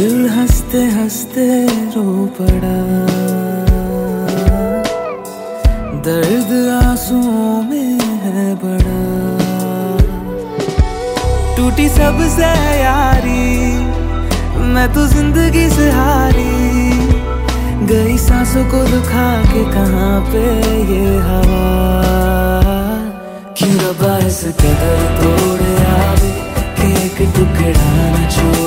दिल हंसते हंसते रो पड़ा, दर्द आंसुओं में है बड़ा। टूटी सबसे यारी, मैं तो जिंदगी से हारी, गई सांसों को दुखा के कहाँ पे ये हवा। क्यों रब्बा इस कदर तोड़ आवे कि एक टुकड़ा न छोड़